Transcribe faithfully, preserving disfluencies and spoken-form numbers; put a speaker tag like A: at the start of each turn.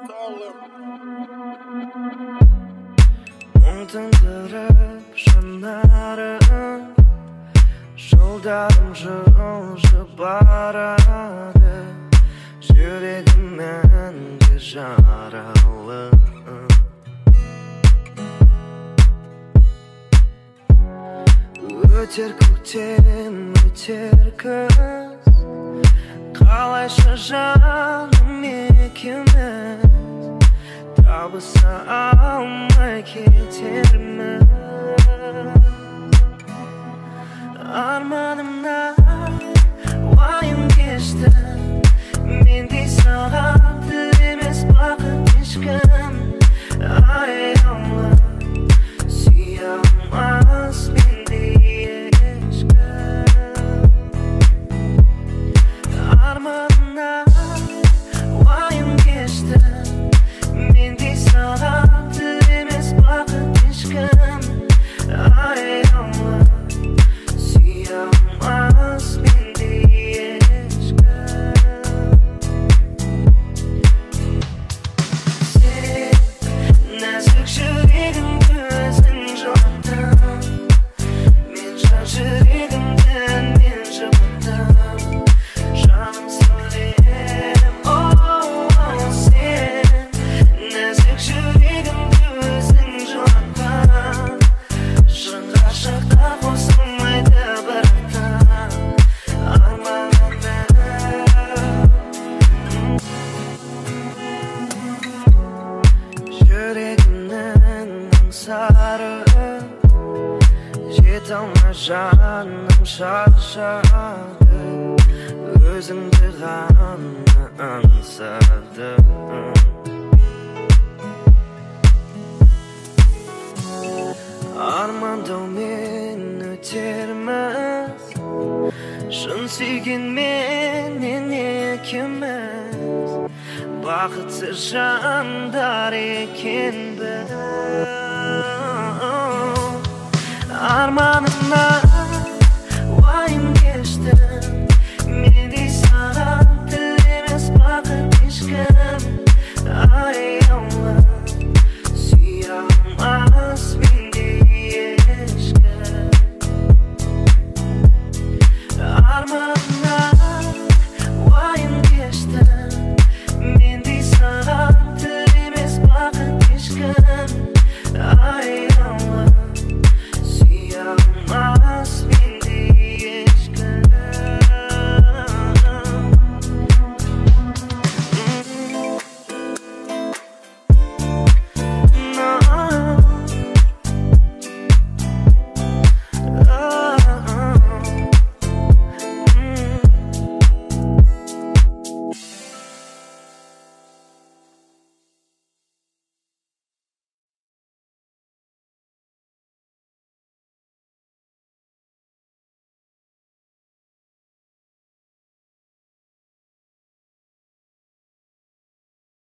A: Tındırıp şınarım Жолдарым жылжып барады Жүрегім мәңгі жаралы Өтер көктем, өтер күз Қалайша жаным екеуміз Табыса алмай кетерміз Арманымнан уайым кешті Мендей саған тілемес бақыт ешкім Аяулы сүйе алмас мендей ешкім Арманымнан уайым кешті Мендей саған тілемес бақыт ешкім Аяулы Almaz mendey ешкім Сен нәзік жүрегімді өзің жылаттың Мен жан жүрегімді мен жылаттым Жаным сәулем, оу, сен нәзік жүрегімді өзің жылаттың Шын ғашықта қосылмайды Жете алмай жаным шаршады Өзіңді ғана аңсадым Армандаумен өтерміз Шын сүйгенменен екеуміз Бақытсыз жандар екенбіз Арманымнан